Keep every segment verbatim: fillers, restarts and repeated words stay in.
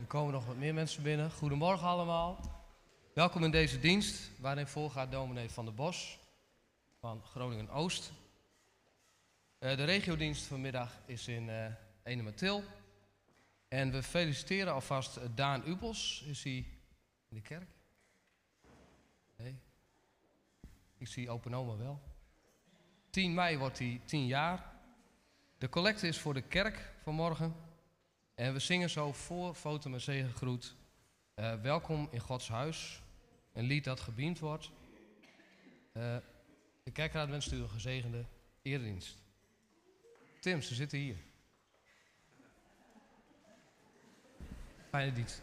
komen nog wat meer mensen binnen. Goedemorgen allemaal. Welkom in deze dienst, waarin voorgaat dominee Van der Bos van Groningen-Oost. Uh, de regiodienst vanmiddag is in uh, Enemertil. En we feliciteren alvast uh, Daan Upels. Is hij in de kerk? Nee. Ik zie open oma wel. tien mei wordt hij tien jaar. De collecte is voor de kerk vanmorgen. En we zingen zo voor Foto met zegengroet. Uh, welkom in Gods huis. Een lied dat gebeamd wordt. Uh, de kerkraad wenst u een gezegende eredienst. Tim, ze zitten hier. Fijne dienst.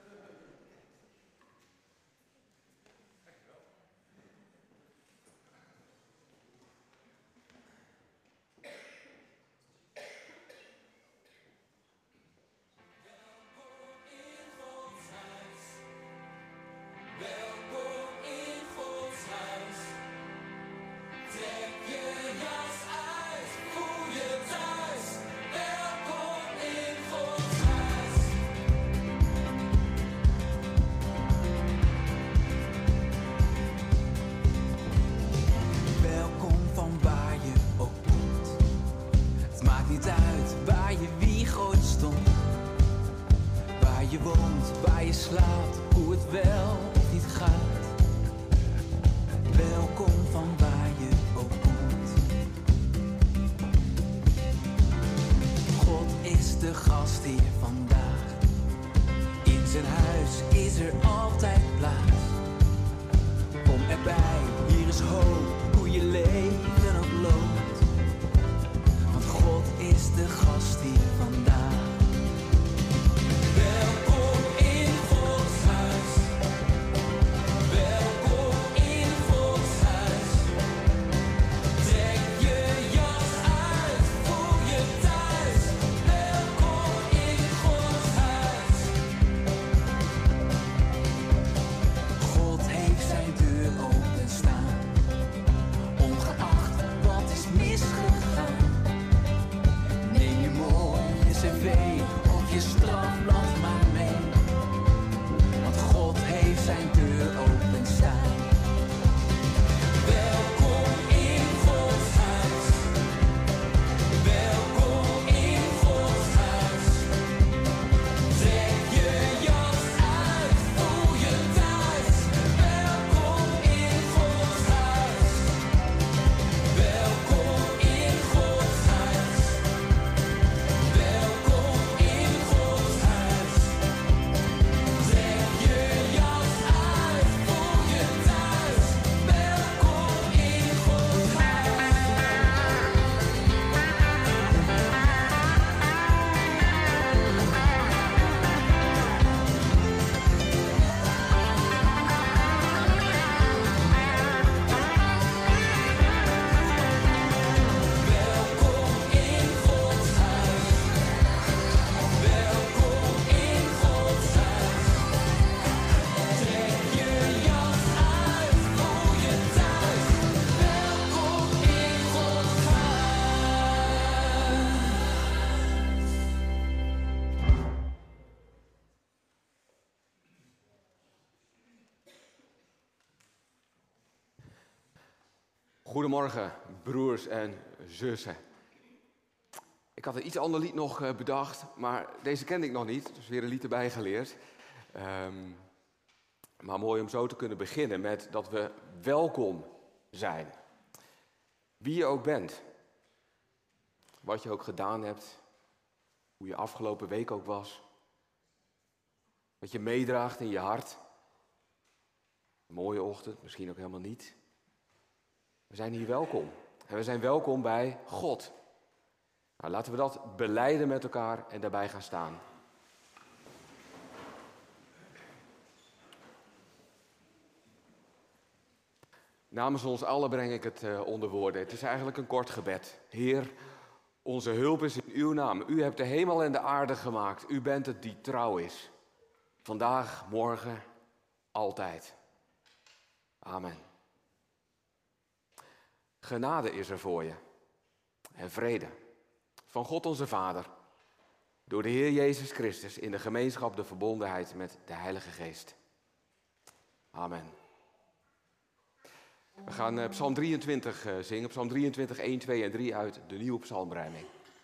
Goedemorgen, broers en zussen. Ik had een iets ander lied nog uh, bedacht, maar deze kende ik nog niet. Dus weer een lied erbij geleerd. Um, maar mooi om zo te kunnen beginnen met dat we welkom zijn. Wie je ook bent. Wat je ook gedaan hebt. Hoe je afgelopen week ook was. Wat je meedraagt in je hart. Een mooie ochtend, misschien ook helemaal niet. We zijn hier welkom. En we zijn welkom bij God. Nou, laten we dat belijden met elkaar en daarbij gaan staan. Namens ons allen breng ik het uh, onder woorden. Het is eigenlijk een kort gebed. Heer, onze hulp is in uw naam. U hebt de hemel en de aarde gemaakt. U bent het die trouw is. Vandaag, morgen, altijd. Amen. Genade is er voor je. En vrede. Van God onze Vader. Door de Heer Jezus Christus in de gemeenschap, de verbondenheid met de Heilige Geest. Amen. We gaan uh, Psalm drieëntwintig uh, zingen. Psalm drieëntwintig, één, twee en drie uit de nieuwe psalmrijming.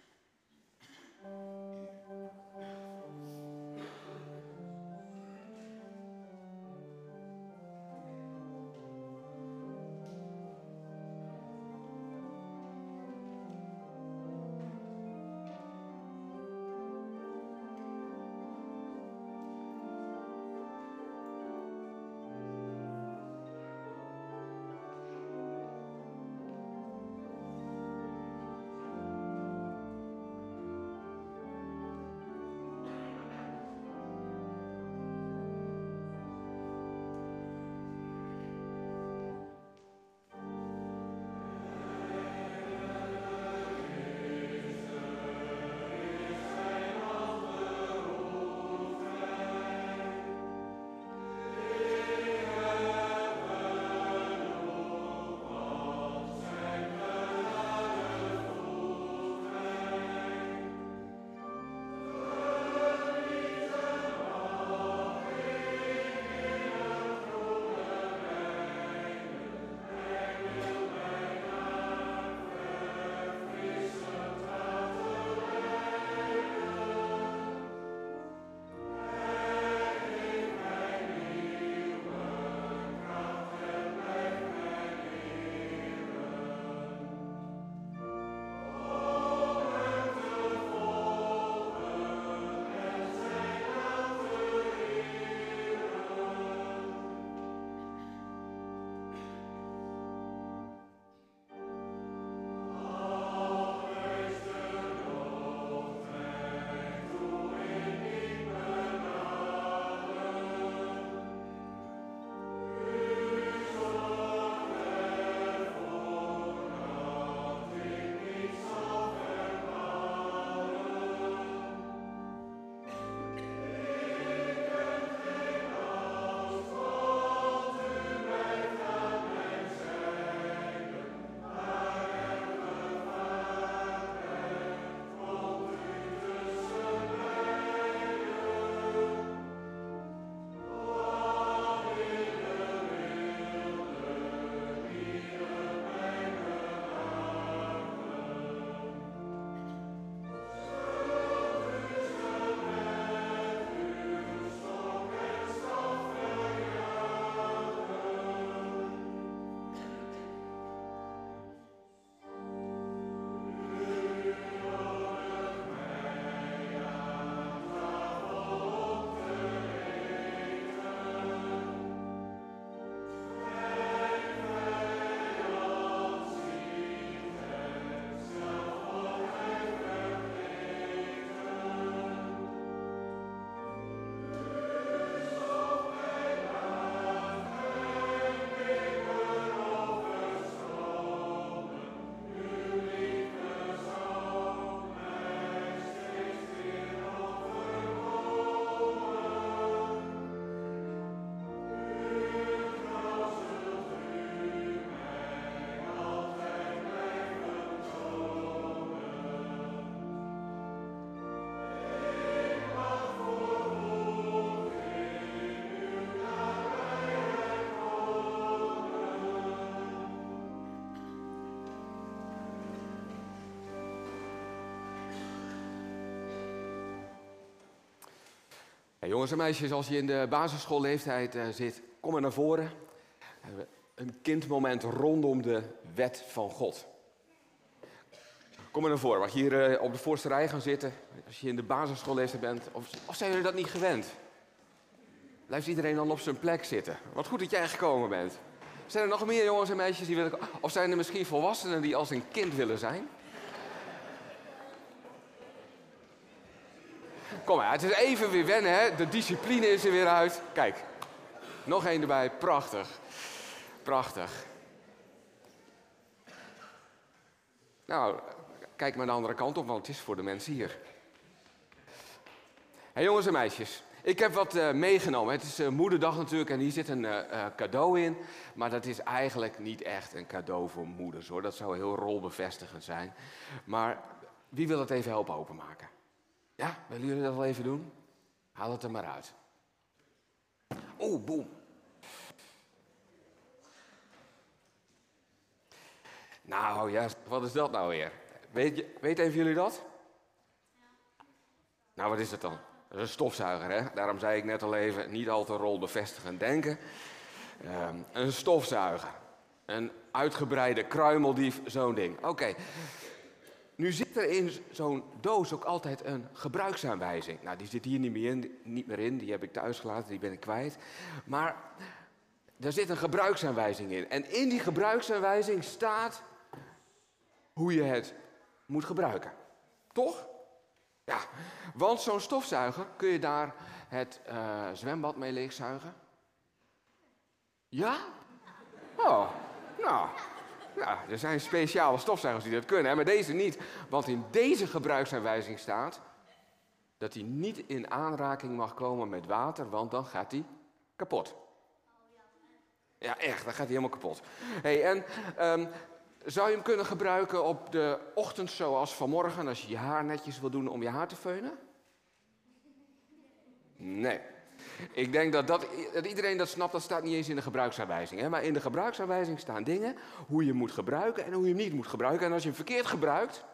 Ja, jongens en meisjes, als je in de basisschoolleeftijd uh, zit, kom maar naar voren. Uh, een kindmoment rondom de wet van God. Kom maar naar voren. Mag je hier uh, op de voorste rij gaan zitten, als je in de basisschoolleeftijd bent. Of, of zijn jullie dat niet gewend? Blijft iedereen dan op zijn plek zitten? Wat goed dat jij gekomen bent. Zijn er nog meer jongens en meisjes die willen... Of zijn er misschien volwassenen die als een kind willen zijn? Kom maar, het is even weer wennen, hè? De discipline is er weer uit. Kijk, nog één erbij. Prachtig. Prachtig. Nou, kijk maar de andere kant op, want het is voor de mensen hier. Hey, jongens en meisjes, ik heb wat uh, meegenomen. Het is uh, moederdag natuurlijk en hier zit een uh, uh, cadeau in. Maar dat is eigenlijk niet echt een cadeau voor moeders, hoor. Dat zou heel rolbevestigend zijn. Maar wie wil het even helpen openmaken? Ja, willen jullie dat wel even doen? Haal het er maar uit. Oeh, boem. Nou ja, wat is dat nou weer? Weet, je, weet even jullie dat? Nou, wat is het dan? Dat is een stofzuiger, hè? Daarom zei ik net al even, niet al te rolbevestigend denken. Um, een stofzuiger. Een uitgebreide kruimeldief, zo'n ding. Oké. Okay. Nu zit er in zo'n doos ook altijd een gebruiksaanwijzing. Nou, die zit hier niet meer in, niet meer in. Die heb ik thuis gelaten, die ben ik kwijt. Maar er zit een gebruiksaanwijzing in. En in die gebruiksaanwijzing staat hoe je het moet gebruiken. Toch? Ja, want zo'n stofzuiger, kun je daar het uh, zwembad mee leegzuigen? Ja? Oh, nou... Ja, er zijn speciale stofzuigers die dat kunnen, hè, maar deze niet. Want in deze gebruiksaanwijzing staat dat hij niet in aanraking mag komen met water, want dan gaat hij kapot. Ja, echt, dan gaat hij helemaal kapot. Hey, en um, zou je hem kunnen gebruiken op de ochtend zoals vanmorgen, als je je haar netjes wil doen om je haar te feunen? Nee. Ik denk dat, dat, dat iedereen dat snapt, dat staat niet eens in de gebruiksaanwijzing. Hè? Maar in de gebruiksaanwijzing staan dingen hoe je moet gebruiken en hoe je hem niet moet gebruiken. En als je hem verkeerd gebruikt,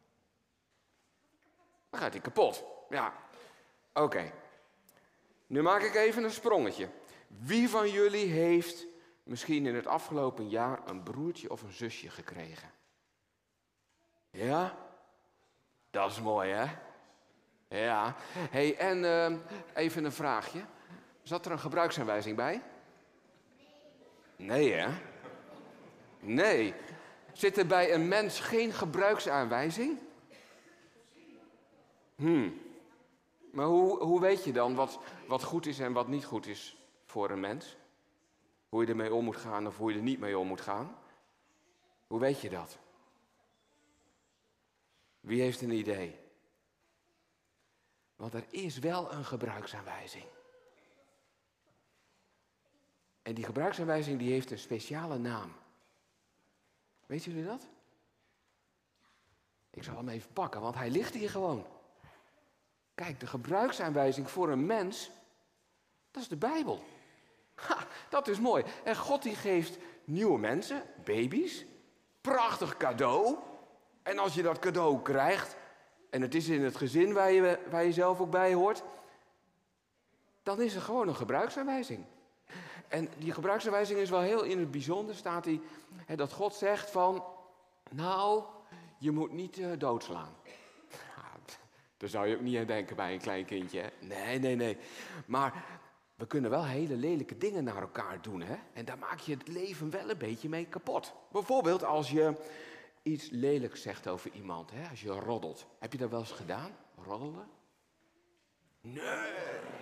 dan gaat hij kapot. Ja, oké. Okay. Nu maak ik even een sprongetje. Wie van jullie heeft misschien in het afgelopen jaar een broertje of een zusje gekregen? Ja? Dat is mooi, hè? Ja. Hey, en uh, even een vraagje. Zat er een gebruiksaanwijzing bij? Nee, hè? Nee. Zit er bij een mens geen gebruiksaanwijzing? Hmm. Maar hoe, hoe weet je dan wat, wat goed is en wat niet goed is voor een mens? Hoe je ermee om moet gaan of hoe je er niet mee om moet gaan? Hoe weet je dat? Wie heeft een idee? Want er is wel een gebruiksaanwijzing. En die gebruiksaanwijzing die heeft een speciale naam. Weet jullie dat? Ik zal hem even pakken, want hij ligt hier gewoon. Kijk, de gebruiksaanwijzing voor een mens, dat is de Bijbel. Ha, dat is mooi. En God die geeft nieuwe mensen, baby's, prachtig cadeau. En als je dat cadeau krijgt, en het is in het gezin waar je, waar je zelf ook bij hoort, dan is er gewoon een gebruiksaanwijzing. En die gebruiksaanwijzing is wel heel in het bijzonder, staat die, hè, dat God zegt van, nou, je moet niet uh, doodslaan. Ja, daar zou je ook niet aan denken bij een klein kindje, hè? Nee, nee, nee. Maar we kunnen wel hele lelijke dingen naar elkaar doen, hè? En daar maak je het leven wel een beetje mee kapot. Bijvoorbeeld als je iets lelijks zegt over iemand, hè? Als je roddelt. Heb je dat wel eens gedaan? Roddelen? Nee.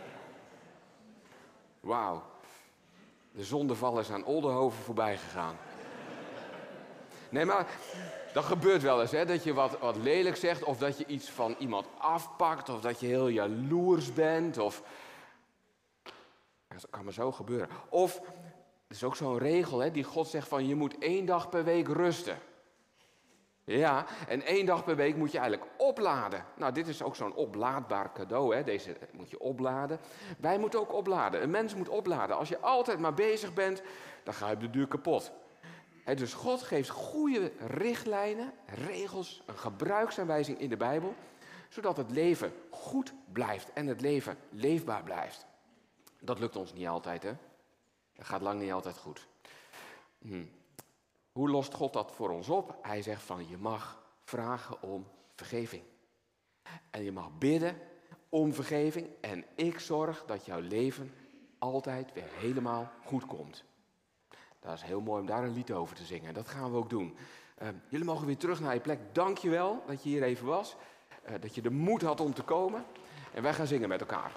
Wauw. De zondeval is aan Oldenhoven voorbij gegaan. Nee, maar dat gebeurt wel eens, hè? Dat je wat, wat lelijk zegt, of dat je iets van iemand afpakt, of dat je heel jaloers bent, of... Dat kan maar zo gebeuren. Of, er is ook zo'n regel, hè, die God zegt van, je moet één dag per week rusten. Ja, en één dag per week moet je eigenlijk opladen. Nou, dit is ook zo'n oplaadbaar cadeau, hè. Deze moet je opladen. Wij moeten ook opladen. Een mens moet opladen. Als je altijd maar bezig bent, dan ga je op de duur kapot. He, dus God geeft goede richtlijnen, regels, een gebruiksaanwijzing in de Bijbel, zodat het leven goed blijft en het leven leefbaar blijft. Dat lukt ons niet altijd, hè. Dat gaat lang niet altijd goed. Hm. Hoe lost God dat voor ons op? Hij zegt van, je mag vragen om vergeving. En je mag bidden om vergeving. En ik zorg dat jouw leven altijd weer helemaal goed komt. Dat is heel mooi om daar een lied over te zingen. Dat gaan we ook doen. Uh, jullie mogen weer terug naar je plek. Dank je wel dat je hier even was. Uh, dat je de moed had om te komen. En wij gaan zingen met elkaar.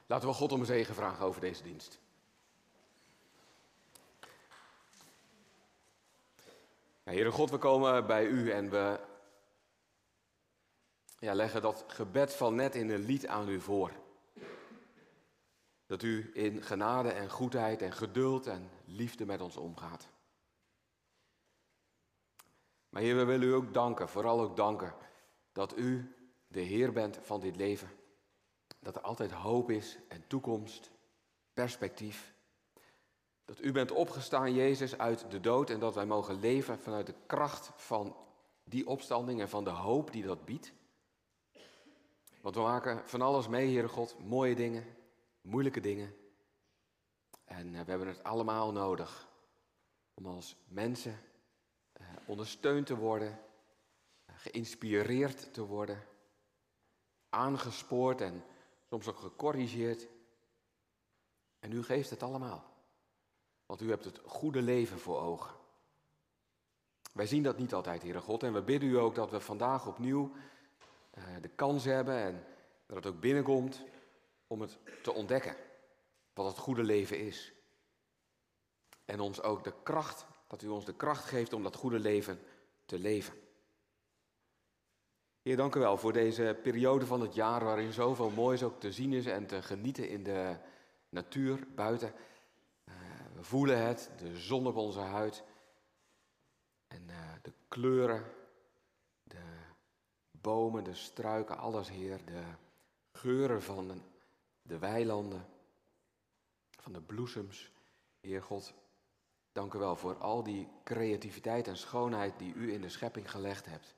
Laten we God om een zegen vragen over deze dienst. Ja, Heere God, we komen bij u en we ja, leggen dat gebed van net in een lied aan u voor. Dat u in genade en goedheid en geduld en liefde met ons omgaat. Maar Heer, we willen u ook danken, vooral ook danken, dat u de Heer bent van dit leven. Dat er altijd hoop is en toekomst, perspectief. Dat u bent opgestaan, Jezus, uit de dood en dat wij mogen leven vanuit de kracht van die opstanding en van de hoop die dat biedt. Want we maken van alles mee, Heere God, mooie dingen, moeilijke dingen. En we hebben het allemaal nodig om als mensen eh, ondersteund te worden, geïnspireerd te worden, aangespoord en soms ook gecorrigeerd. En u geeft het allemaal. Want u hebt het goede leven voor ogen. Wij zien dat niet altijd, Heere God. En we bidden u ook dat we vandaag opnieuw uh, de kans hebben en dat het ook binnenkomt om het te ontdekken. Wat het goede leven is. En ons ook de kracht, dat u ons de kracht geeft om dat goede leven te leven. Heer, dank u wel voor deze periode van het jaar waarin zoveel moois ook te zien is en te genieten in de natuur buiten. Uh, we voelen het, de zon op onze huid en uh, de kleuren, de bomen, de struiken, alles, Heer, de geuren van de, de weilanden, van de bloesems. Heer God, dank u wel voor al die creativiteit en schoonheid die u in de schepping gelegd hebt.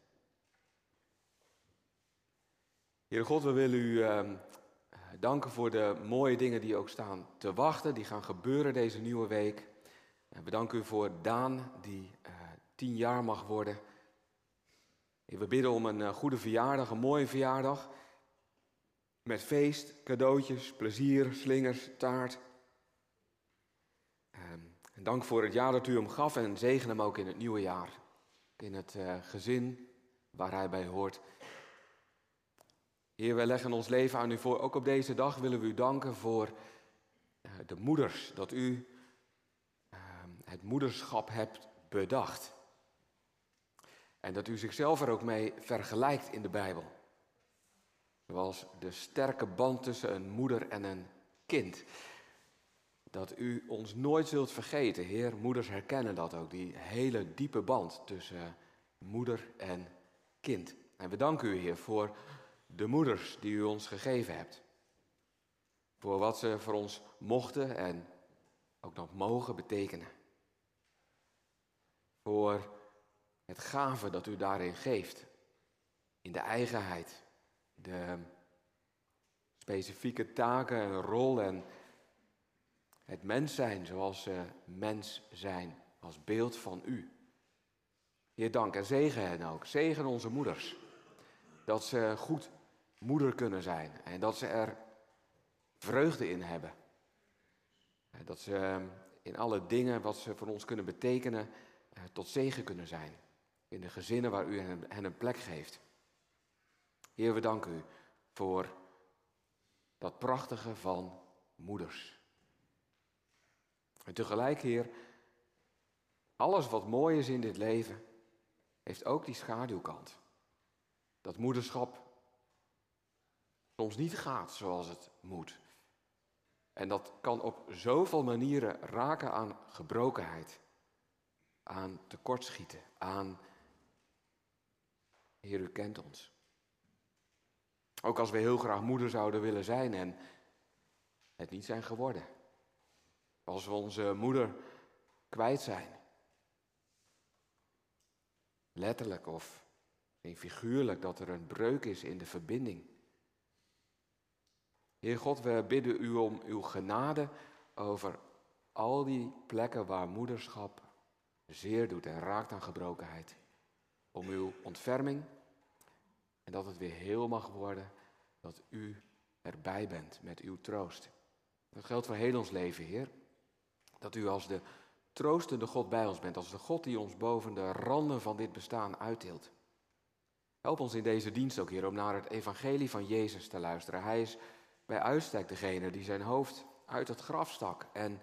Heer God, we willen u uh, danken voor de mooie dingen die ook staan te wachten, die gaan gebeuren deze nieuwe week. En we danken u voor Daan, die uh, tien jaar mag worden. Heer, we bidden om een uh, goede verjaardag, een mooie verjaardag. Met feest, cadeautjes, plezier, slingers, taart. Um, en dank voor het jaar dat u hem gaf en zegen hem ook in het nieuwe jaar. In het uh, gezin waar hij bij hoort. Heer, wij leggen ons leven aan u voor. Ook op deze dag willen we u danken voor uh, de moeders. Dat u uh, het moederschap hebt bedacht. En dat u zichzelf er ook mee vergelijkt in de Bijbel. Zoals de sterke band tussen een moeder en een kind. Dat u ons nooit zult vergeten. Heer, moeders herkennen dat ook. Die hele diepe band tussen moeder en kind. En we danken u, Heer, voor de moeders die u ons gegeven hebt. Voor wat ze voor ons mochten en ook nog mogen betekenen. Voor het gave dat u daarin geeft. In de eigenheid. De specifieke taken en rol en het mens zijn zoals ze mens zijn. Als beeld van u. Heer, dank en zegen hen ook. Zegen onze moeders. Dat ze goed moeder kunnen zijn. En dat ze er vreugde in hebben. Dat ze in alle dingen wat ze voor ons kunnen betekenen tot zegen kunnen zijn. In de gezinnen waar u hen een plek geeft. Heer, we danken u voor dat prachtige van moeders. En tegelijk, Heer, alles wat mooi is in dit leven, heeft ook die schaduwkant. Dat moederschap soms niet gaat zoals het moet. En dat kan op zoveel manieren raken aan gebrokenheid. Aan tekortschieten, aan, Heer, u kent ons. Ook als we heel graag moeder zouden willen zijn en het niet zijn geworden. Als we onze moeder kwijt zijn. Letterlijk of figuurlijk, dat er een breuk is in de verbinding. Heer God, we bidden u om uw genade over al die plekken waar moederschap zeer doet en raakt aan gebrokenheid. Om uw ontferming en dat het weer heel mag worden, dat u erbij bent met uw troost. Dat geldt voor heel ons leven, Heer. Dat u als de troostende God bij ons bent, als de God die ons boven de randen van dit bestaan uittilt. Help ons in deze dienst ook, Heer, om naar het evangelie van Jezus te luisteren. Hij is bij uitstek degene die zijn hoofd uit het graf stak en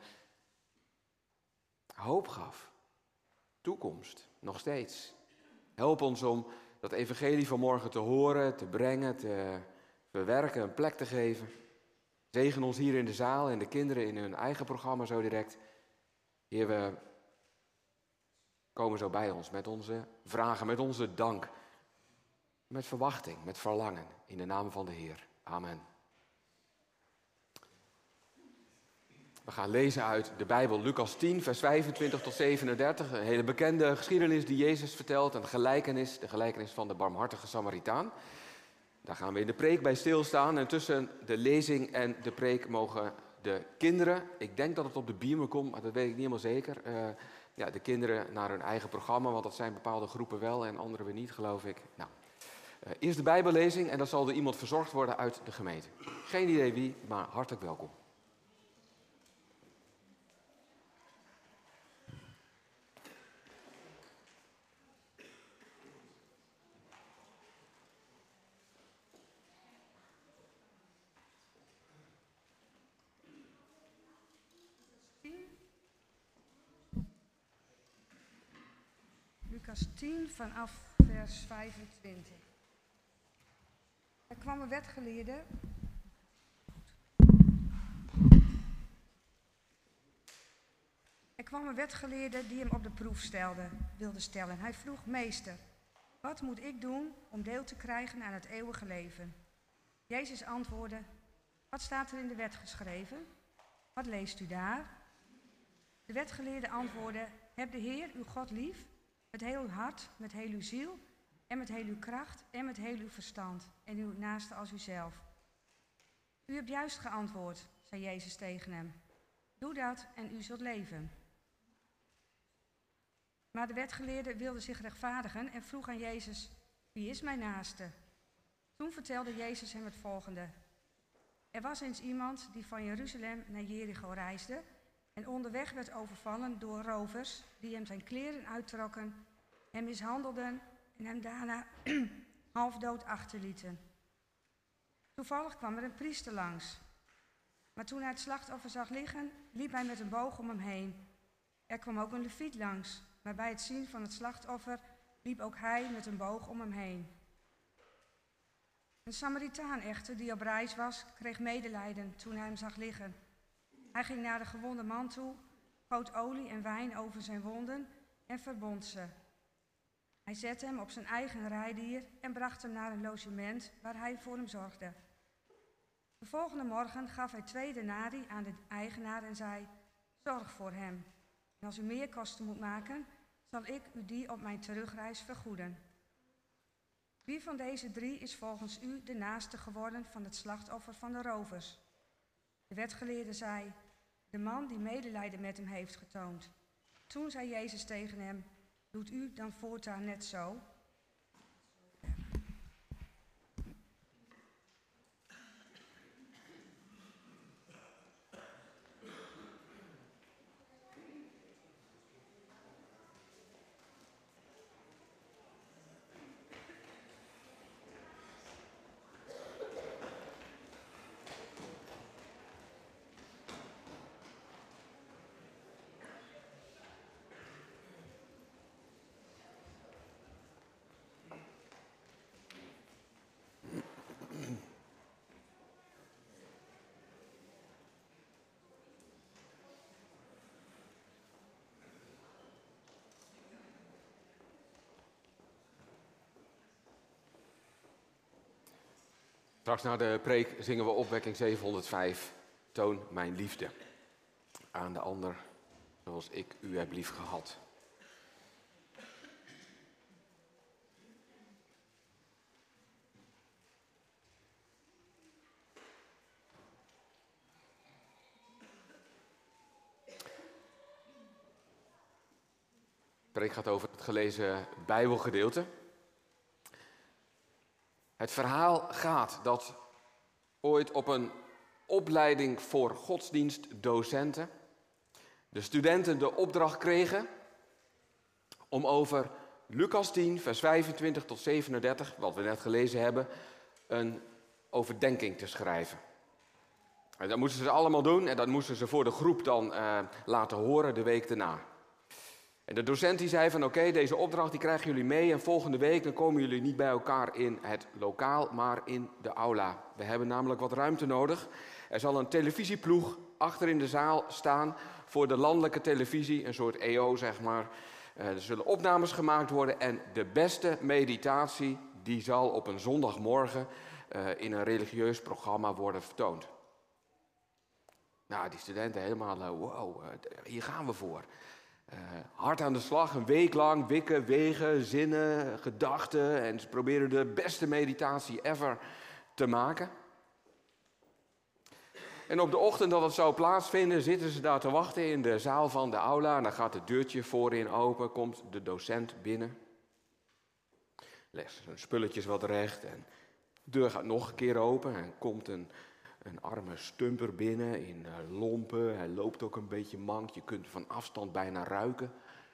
hoop gaf. Toekomst, nog steeds. Help ons om dat evangelie van morgen te horen, te brengen, te verwerken, een plek te geven. Zegen ons hier in de zaal en de kinderen in hun eigen programma zo direct. Heer, we komen zo bij ons met onze vragen, met onze dank. Met verwachting, met verlangen. In de naam van de Heer. Amen. We gaan lezen uit de Bijbel, Lucas tien, vers vijfentwintig tot zevenendertig. Een hele bekende geschiedenis die Jezus vertelt. Een gelijkenis, de gelijkenis van de barmhartige Samaritaan. Daar gaan we in de preek bij stilstaan. En tussen de lezing en de preek mogen de kinderen, ik denk dat het op de beamer komt, maar dat weet ik niet helemaal zeker. Uh, ja, de kinderen naar hun eigen programma, want dat zijn bepaalde groepen wel en andere weer niet, geloof ik. Nou, uh, eerst de Bijbellezing en dan zal er iemand verzorgd worden uit de gemeente. Geen idee wie, maar hartelijk welkom. Lucas tien vanaf vers vijfentwintig. Er kwam een wetgeleerde. Er kwam een wetgeleerde die hem op de proef stelde, wilde stellen. Hij vroeg: Meester, wat moet ik doen om deel te krijgen aan het eeuwige leven? Jezus antwoordde: Wat staat er in de wet geschreven? Wat leest u daar? De wetgeleerde antwoordde: Heb de Heer uw God lief, met heel uw hart, met heel uw ziel en met heel uw kracht en met heel uw verstand en uw naaste als uzelf. U hebt juist geantwoord, zei Jezus tegen hem. Doe dat en u zult leven. Maar de wetgeleerde wilde zich rechtvaardigen en vroeg aan Jezus: Wie is mijn naaste? Toen vertelde Jezus hem het volgende. Er was eens iemand die van Jeruzalem naar Jericho reisde en onderweg werd overvallen door rovers die hem zijn kleren uittrokken, hem mishandelden en hem daarna half dood achterlieten. Toevallig kwam er een priester langs. Maar toen hij het slachtoffer zag liggen, liep hij met een boog om hem heen. Er kwam ook een leviet langs, maar bij het zien van het slachtoffer liep ook hij met een boog om hem heen. Een Samaritaan echter, die op reis was, kreeg medelijden toen hij hem zag liggen. Hij ging naar de gewonde man toe, goot olie en wijn over zijn wonden en verbond ze. Hij zette hem op zijn eigen rijdier en bracht hem naar een logement waar hij voor hem zorgde. De volgende morgen gaf hij twee denari aan de eigenaar en zei: Zorg voor hem. En als u meer kosten moet maken, zal ik u die op mijn terugreis vergoeden. Wie van deze drie is volgens u de naaste geworden van het slachtoffer van de rovers? De wetgeleerde zei: De man die medelijden met hem heeft getoond. Toen zei Jezus tegen hem: Doet u dan voortaan net zo? Straks na de preek zingen we opwekking zevenhonderdvijf. Toon mijn liefde aan de ander zoals ik u heb lief gehad. De preek gaat over het gelezen Bijbelgedeelte. Het verhaal gaat dat ooit op een opleiding voor godsdienstdocenten de studenten de opdracht kregen om over Lucas tien, vers vijfentwintig tot zevenendertig, wat we net gelezen hebben, een overdenking te schrijven. En dat moesten ze allemaal doen en dat moesten ze voor de groep dan uh, laten horen de week daarna. En de docent die zei van oké, okay, deze opdracht die krijgen jullie mee en volgende week dan komen jullie niet bij elkaar in het lokaal, maar in de aula. We hebben namelijk wat ruimte nodig. Er zal een televisieploeg achter in de zaal staan voor de landelijke televisie, een soort E O zeg maar. Uh, er zullen opnames gemaakt worden en de beste meditatie die zal op een zondagmorgen uh, in een religieus programma worden vertoond. Nou, die studenten helemaal, uh, wow, uh, hier gaan we voor. Uh, hard aan de slag, een week lang, wikken, wegen, zinnen, gedachten. En ze proberen de beste meditatie ever te maken. En op de ochtend dat het zou plaatsvinden, zitten ze daar te wachten in de zaal van de aula. En dan gaat het deurtje voorin open, komt de docent binnen. Legt zijn spulletjes wat recht en de deur gaat nog een keer open. En komt een, een arme stumper binnen in uh, lompen. Hij loopt ook een beetje mank, je kunt van afstand bijna ruiken.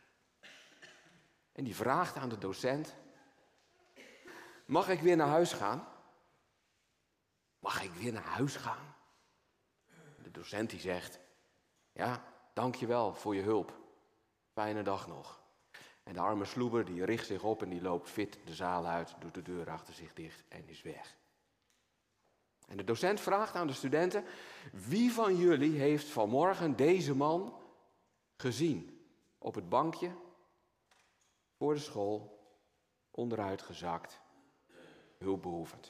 En die vraagt aan de docent: mag ik weer naar huis gaan? Mag ik weer naar huis gaan? De docent die zegt: ja, dankjewel voor je hulp. Fijne dag nog. En de arme sloeber die richt zich op en die loopt fit de zaal uit, doet de deur achter zich dicht en is weg. En de docent vraagt aan de studenten: wie van jullie heeft vanmorgen deze man gezien? Op het bankje, voor de school, onderuit gezakt, hulpbehoevend.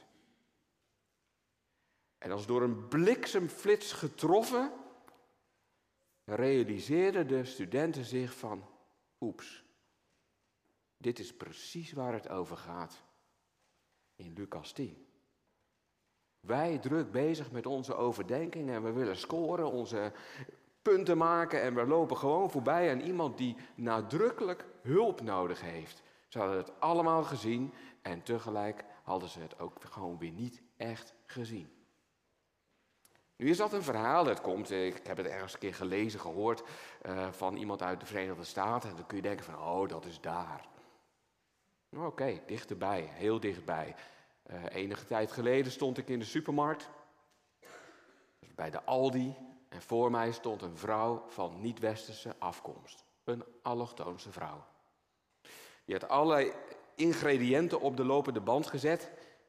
En als door een bliksemflits getroffen, realiseerden de studenten zich van: oeps, dit is precies waar het over gaat in Lucas tien. Wij druk bezig met onze overdenkingen en we willen scoren, onze punten maken en we lopen gewoon voorbij aan iemand die nadrukkelijk hulp nodig heeft. Ze hadden het allemaal gezien en tegelijk hadden ze het ook gewoon weer niet echt gezien. Nu is dat een verhaal, dat komt, ik heb het ergens een keer gelezen, gehoord uh, van iemand uit de Verenigde Staten. En dan kun je denken van, oh, dat is daar. Oké, okay, dichterbij, heel dichtbij. Uh, enige tijd geleden stond ik in de supermarkt, bij de Aldi. En voor mij stond een vrouw van niet-westerse afkomst. Een allochtoonse vrouw. Die had allerlei ingrediënten op de lopende band gezet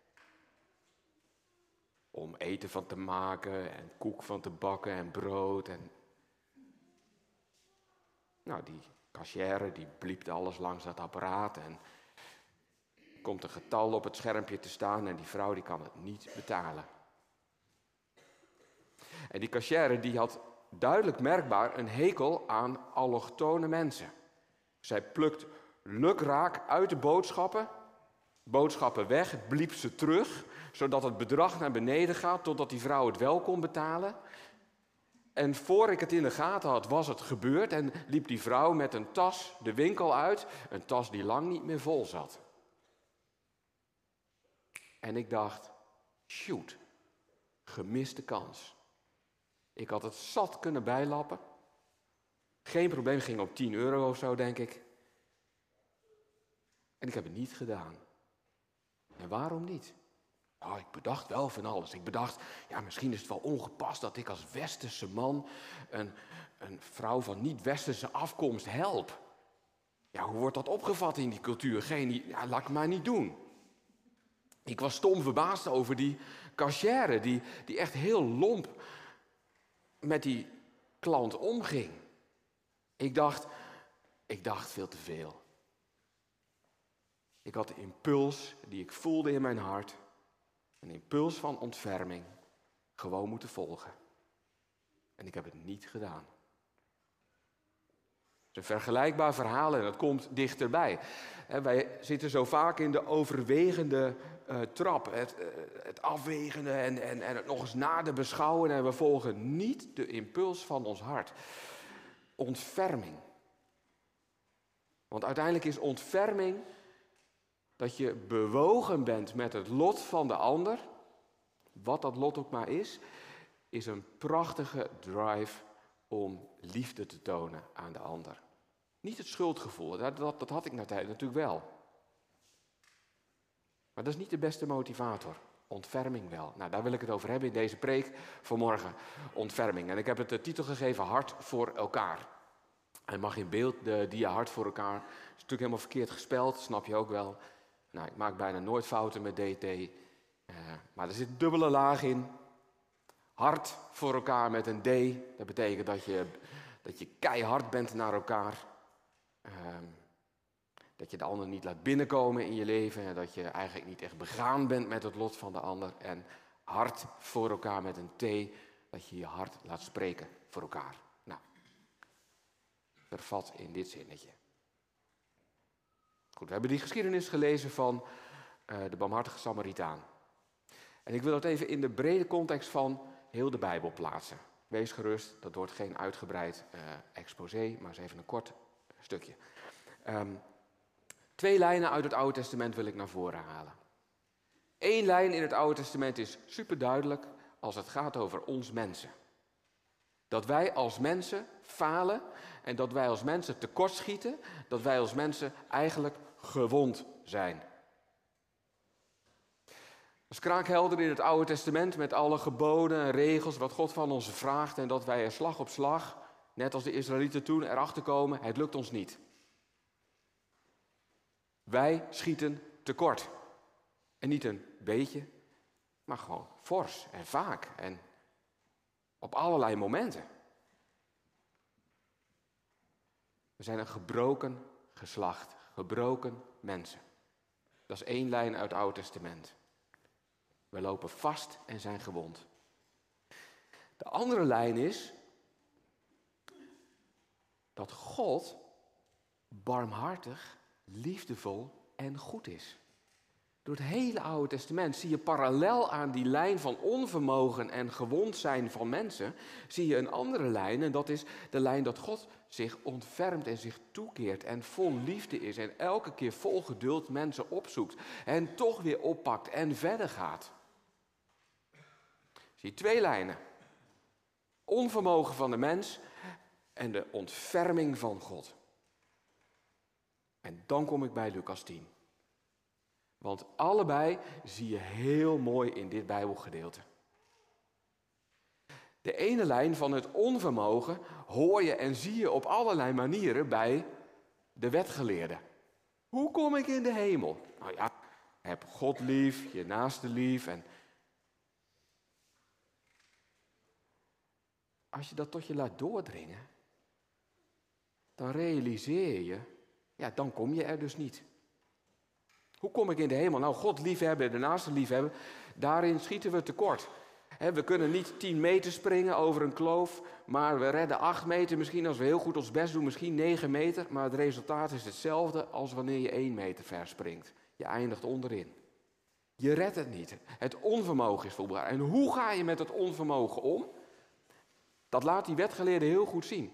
om eten van te maken en koek van te bakken en brood. En nou, die cashier die bliept alles langs dat apparaat en er komt een getal op het schermpje te staan en die vrouw die kan het niet betalen. En die cashier die had duidelijk merkbaar een hekel aan allochtone mensen. Zij plukt lukraak uit de boodschappen, boodschappen weg, bliep ze terug, zodat het bedrag naar beneden gaat totdat die vrouw het wel kon betalen. En voor ik het in de gaten had, was het gebeurd en liep die vrouw met een tas de winkel uit, een tas die lang niet meer vol zat. En ik dacht, shoot, gemiste kans. Ik had het zat kunnen bijlappen. Geen probleem, ging om tien euro of zo, denk ik. En ik heb het niet gedaan. En waarom niet? Oh, ik bedacht wel van alles. Ik bedacht, ja, misschien is het wel ongepast dat ik als westerse man een, een vrouw van niet-westerse afkomst help. Ja, hoe wordt dat opgevat in die cultuur? Geen, ja, laat ik maar niet doen. Ik was stom verbaasd over die cashier, die, die echt heel lomp met die klant omging. Ik dacht, ik dacht veel te veel. Ik had de impuls die ik voelde in mijn hart, een impuls van ontferming, gewoon moeten volgen. En ik heb het niet gedaan. Het is een vergelijkbaar verhaal en dat komt dichterbij. He, wij zitten zo vaak in de overwegende uh, trap, het, uh, het afwegende en, en, en het nog eens nader beschouwen en we volgen niet de impuls van ons hart. Ontferming. Want uiteindelijk is ontferming dat je bewogen bent met het lot van de ander, wat dat lot ook maar is, is een prachtige drive om liefde te tonen aan de ander. Niet het schuldgevoel, dat, dat, dat had ik na tijd natuurlijk wel. Maar dat is niet de beste motivator. ontferming wel? Nou, daar wil ik het over hebben in deze preek vanmorgen. Ontferming. En ik heb het de titel gegeven, hart voor elkaar. En mag in beeld de dia hart voor elkaar. Dat is natuurlijk helemaal verkeerd gespeld, snap je ook wel. Nou, ik maak bijna nooit fouten met D T. Uh, maar er zit een dubbele laag in. Hart voor elkaar met een D. Dat betekent dat je, dat je keihard bent naar elkaar. Uh, dat je de ander niet laat binnenkomen in je leven. En dat je eigenlijk niet echt begaan bent met het lot van de ander. En hart voor elkaar met een T. Dat je je hart laat spreken voor elkaar. Nou, vervat in dit zinnetje. Goed, we hebben die geschiedenis gelezen van uh, de barmhartige Samaritaan. En ik wil dat even in de brede context van heel de Bijbel plaatsen. Wees gerust, dat wordt geen uitgebreid uh, exposé, maar eens even een kort stukje. Um, twee lijnen uit het Oude Testament wil ik naar voren halen. Eén lijn in het Oude Testament is superduidelijk als het gaat over ons mensen. Dat wij als mensen falen en dat wij als mensen tekortschieten, dat wij als mensen eigenlijk gewond zijn. Dat is kraakhelder in het Oude Testament met alle geboden en regels wat God van ons vraagt en dat wij er slag op slag, net als de Israëlieten toen, erachter komen, het lukt ons niet. Wij schieten tekort. En niet een beetje, maar gewoon fors en vaak en op allerlei momenten. We zijn een gebroken geslacht, gebroken mensen. Dat is één lijn uit het Oude Testament. We lopen vast en zijn gewond. De andere lijn is dat God barmhartig, liefdevol en goed is. Door het hele Oude Testament zie je parallel aan die lijn van onvermogen en gewond zijn van mensen, zie je een andere lijn en dat is de lijn dat God zich ontfermt en zich toekeert en vol liefde is en elke keer vol geduld mensen opzoekt en toch weer oppakt en verder gaat. Zie je twee lijnen. Onvermogen van de mens en de ontferming van God. En dan kom ik bij Lucas tien. Want allebei zie je heel mooi in dit Bijbelgedeelte. De ene lijn van het onvermogen hoor je en zie je op allerlei manieren bij de wetgeleerden. Hoe kom ik in de hemel? Nou ja, heb God lief, je naaste lief. En als je dat tot je laat doordringen, dan realiseer je, ja, dan kom je er dus niet. Hoe kom ik in de hemel? Nou, God liefhebben, de naaste liefhebben, daarin schieten we tekort. He, we kunnen niet tien meter springen over een kloof, maar we redden acht meter, misschien als we heel goed ons best doen, misschien negen meter. Maar het resultaat is hetzelfde als wanneer je één meter ver springt. Je eindigt onderin. Je redt het niet. Het onvermogen is voelbaar. En hoe ga je met het onvermogen om? Dat laat die wetgeleerde heel goed zien.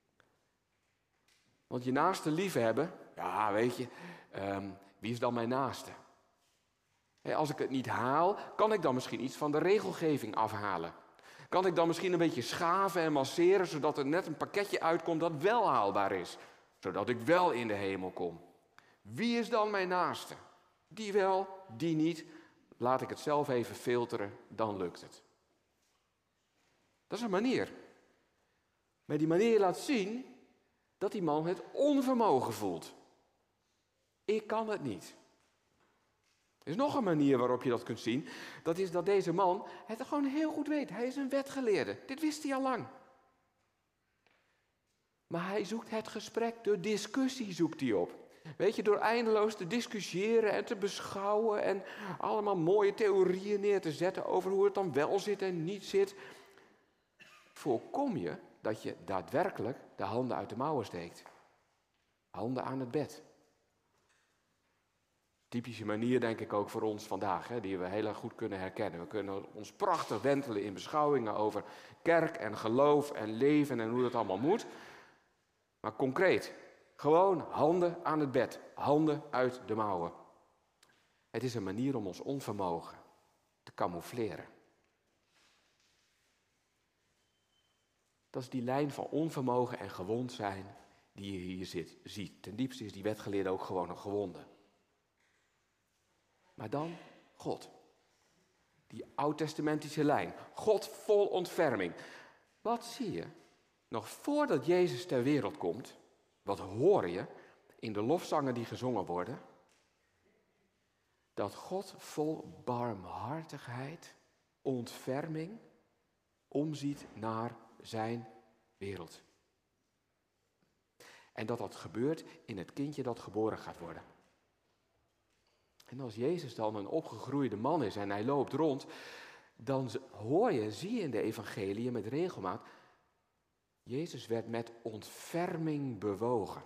Want je naaste liefhebben, ja, weet je, um, wie is dan mijn naaste? Hey, als ik het niet haal, kan ik dan misschien iets van de regelgeving afhalen? Kan ik dan misschien een beetje schaven en masseren, zodat er net een pakketje uitkomt dat wel haalbaar is? Zodat ik wel in de hemel kom. Wie is dan mijn naaste? Die wel, die niet. Laat ik het zelf even filteren, dan lukt het. Dat is een manier. Met die manier laat zien dat die man het onvermogen voelt. Ik kan het niet. Er is nog een manier waarop je dat kunt zien. Dat is dat deze man het gewoon heel goed weet. Hij is een wetgeleerde. Dit wist hij al lang. Maar hij zoekt het gesprek, de discussie zoekt hij op. Weet je, door eindeloos te discussiëren en te beschouwen en allemaal mooie theorieën neer te zetten over hoe het dan wel zit en niet zit, voorkom je dat je daadwerkelijk de handen uit de mouwen steekt. Handen aan het bed. Typische manier denk ik ook voor ons vandaag, hè, die we heel erg goed kunnen herkennen. We kunnen ons prachtig wentelen in beschouwingen over kerk en geloof en leven en hoe dat allemaal moet. Maar concreet, gewoon handen aan het bed, handen uit de mouwen. Het is een manier om ons onvermogen te camoufleren. Dat is die lijn van onvermogen en gewond zijn die je hier zit, ziet. Ten diepste is die wetgeleerde ook gewoon een gewonde. Maar dan God. Die oud-testamentische lijn. God vol ontferming. Wat zie je? Nog voordat Jezus ter wereld komt, wat hoor je in de lofzangen die gezongen worden? Dat God vol barmhartigheid, ontferming, omziet naar zijn wereld. En dat dat gebeurt in het kindje dat geboren gaat worden. En als Jezus dan een opgegroeide man is en hij loopt rond, dan hoor je, zie je in de evangeliën met regelmaat, Jezus werd met ontferming bewogen.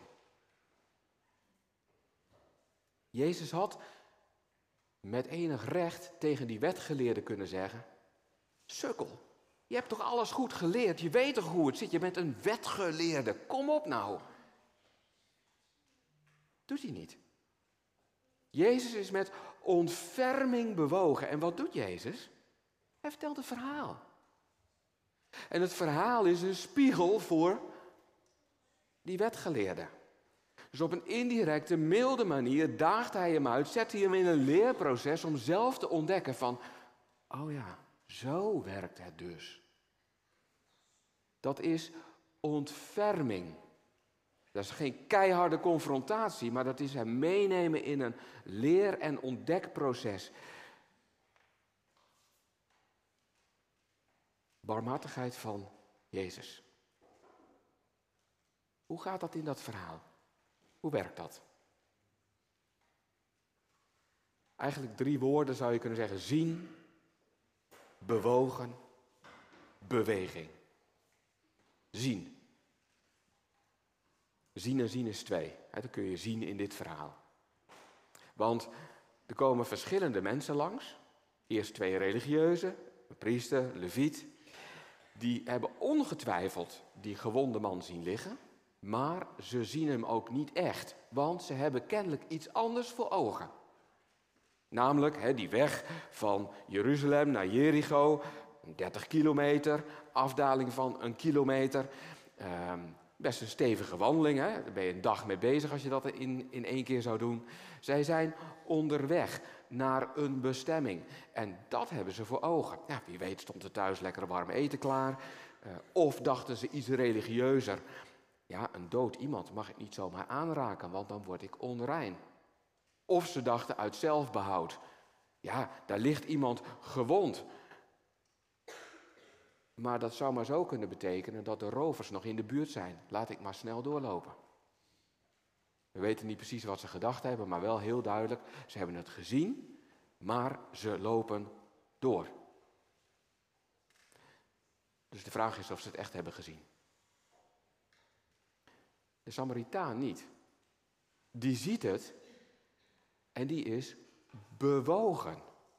Jezus had met enig recht tegen die wetgeleerden kunnen zeggen, sukkel, je hebt toch alles goed geleerd, je weet toch hoe het zit, je bent een wetgeleerde, kom op nou. Doet hij niet. Jezus is met ontferming bewogen. En wat doet Jezus? Hij vertelt een verhaal. En het verhaal is een spiegel voor die wetgeleerde. Dus op een indirecte, milde manier daagt hij hem uit, zet hij hem in een leerproces om zelf te ontdekken van, oh ja, zo werkt het dus. Dat is ontferming. Dat is geen keiharde confrontatie, maar dat is hem meenemen in een leer- en ontdekproces. Barmhartigheid van Jezus. Hoe gaat dat in dat verhaal? Hoe werkt dat? Eigenlijk drie woorden zou je kunnen zeggen. Zien, bewogen, beweging. Zien. Zien en zien is twee. Dat kun je zien in dit verhaal. Want er komen verschillende mensen langs. Eerst twee religieuzen, een priester, een leviet. Die hebben ongetwijfeld die gewonde man zien liggen. Maar ze zien hem ook niet echt. Want ze hebben kennelijk iets anders voor ogen. Namelijk hè, die weg van Jeruzalem naar Jericho. dertig kilometer, afdaling van een kilometer. Uh, best een stevige wandeling. Hè? Daar ben je een dag mee bezig als je dat in, in één keer zou doen. Zij zijn onderweg naar een bestemming. En dat hebben ze voor ogen. Ja, wie weet stond er thuis lekker warm eten klaar. Uh, of dachten ze iets religieuzer. Ja, een dood iemand mag ik niet zomaar aanraken, want dan word ik onrein. Of ze dachten uit zelfbehoud. Ja, daar ligt iemand gewond. Maar dat zou maar zo kunnen betekenen dat de rovers nog in de buurt zijn. Laat ik maar snel doorlopen. We weten niet precies wat ze gedacht hebben, maar wel heel duidelijk. Ze hebben het gezien, maar ze lopen door. Dus de vraag is of ze het echt hebben gezien. De Samaritaan niet. Die ziet het en die is bewogen.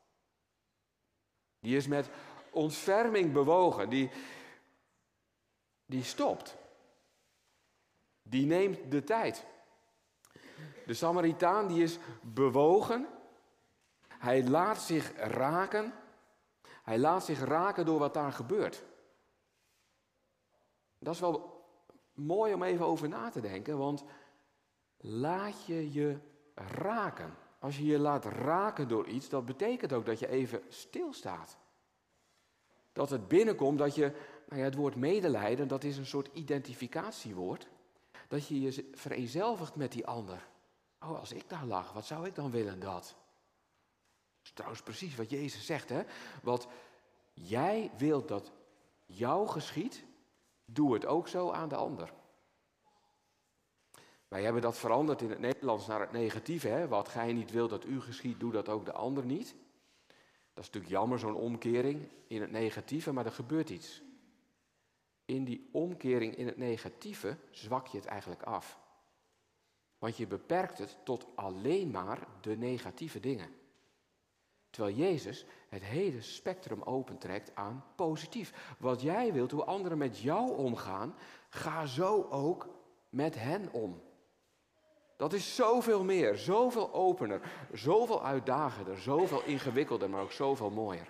Die is met ontferming bewogen. Die, die stopt. Die neemt de tijd. De Samaritaan die is bewogen. Hij laat zich raken. Hij laat zich raken door wat daar gebeurt. Dat is wel mooi om even over na te denken, want laat je je raken. Als je je laat raken door iets, dat betekent ook dat je even stilstaat. Dat het binnenkomt, dat je, nou ja, het woord medelijden, dat is een soort identificatiewoord. Dat je je vereenzelvigt met die ander. Oh, als ik daar lag, wat zou ik dan willen dat? Dat is trouwens precies wat Jezus zegt, hè. Wat jij wilt dat jou geschiedt, doe het ook zo aan de ander. Wij hebben dat veranderd in het Nederlands naar het negatieve. Hè? Wat gij niet wilt dat u geschiedt, doe dat ook de ander niet. Dat is natuurlijk jammer, zo'n omkering in het negatieve, maar er gebeurt iets. In die omkering in het negatieve zwak je het eigenlijk af. Want je beperkt het tot alleen maar de negatieve dingen. Terwijl Jezus het hele spectrum opentrekt aan positief. Wat jij wilt, hoe anderen met jou omgaan, ga zo ook met hen om. Dat is zoveel meer, zoveel opener, zoveel uitdagender, zoveel ingewikkelder, maar ook zoveel mooier.